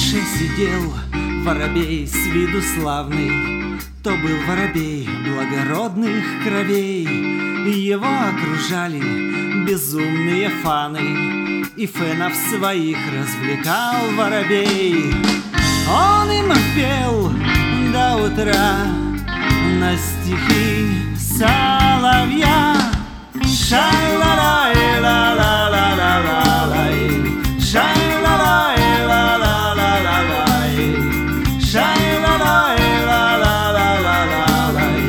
крыше сидел воробей с виду славный. То был воробей благородных кровей. Его окружали безумные фаны, и фенов своих развлекал воробей. Он им пел до утра на стихи соловья. Шай-ла-лай-ла-ла-ла-ла-лай, шай-ла-лай-ла-ла-ла-ла-лай, шай-ла-лай-ла-ла-ла-ла-лай,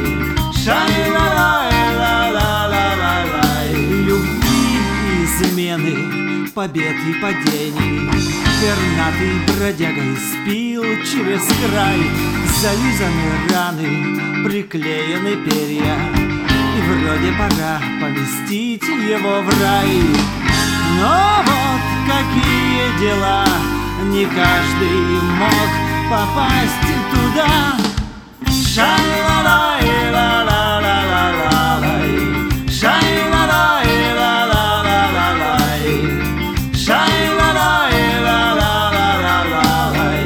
шай-ла-лай-ла-ла-ла-лай. Любви и измены, побед и падений, пернатый бродяга испил через край. Зализаны раны, приклеены перья, и вроде пора поместить его в рай. Но вот какие дела, не каждый мог попасть туда. Шай-ла-лай-ла-ла-ла-ла-лай, шай-ла-лай-ла-ла-ла-ла-лай, шай-ла-лай-ла-ла-ла-ла-лай,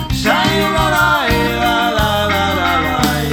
шай-ла-лай-ла-ла-ла-лай.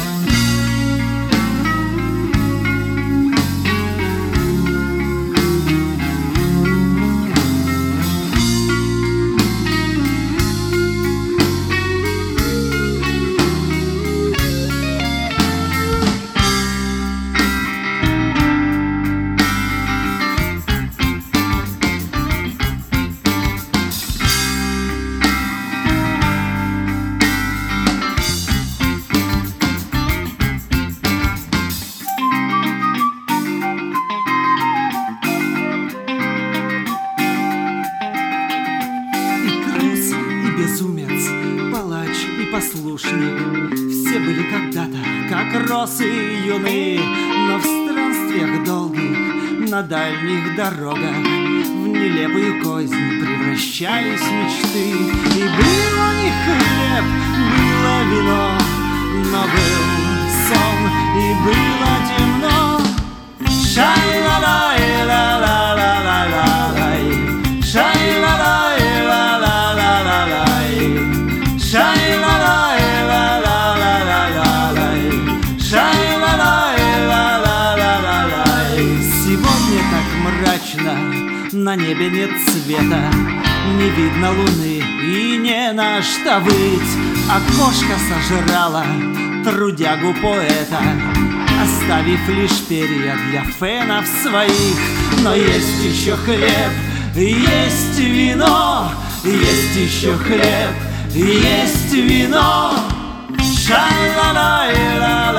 Безумец, палач и послушник, все были когда-то, как росы юны, но в странствиях долгих, на дальних дорогах, в нелепую кознь превращались мечты. И был у них хлеб, было вино, но был сон, и было темно. Шай-ла-лай-ла-ла-ла-ла-лай, шай-ла-лай-ла-ла-ла-ла-лай, шай-ла-лай-ла-ла-ла-ла-лай, шай-ла-лай-ла-ла-ла-лай. Сегодня так мрачно, на небе нет света, не видно луны и не на что выть. Окошко сожрала трудягу поэта, оставив лишь перья для фенов своих. Но есть еще хлеб, есть вино, есть еще хлеб, есть вино. Шай-ла-лай-ла.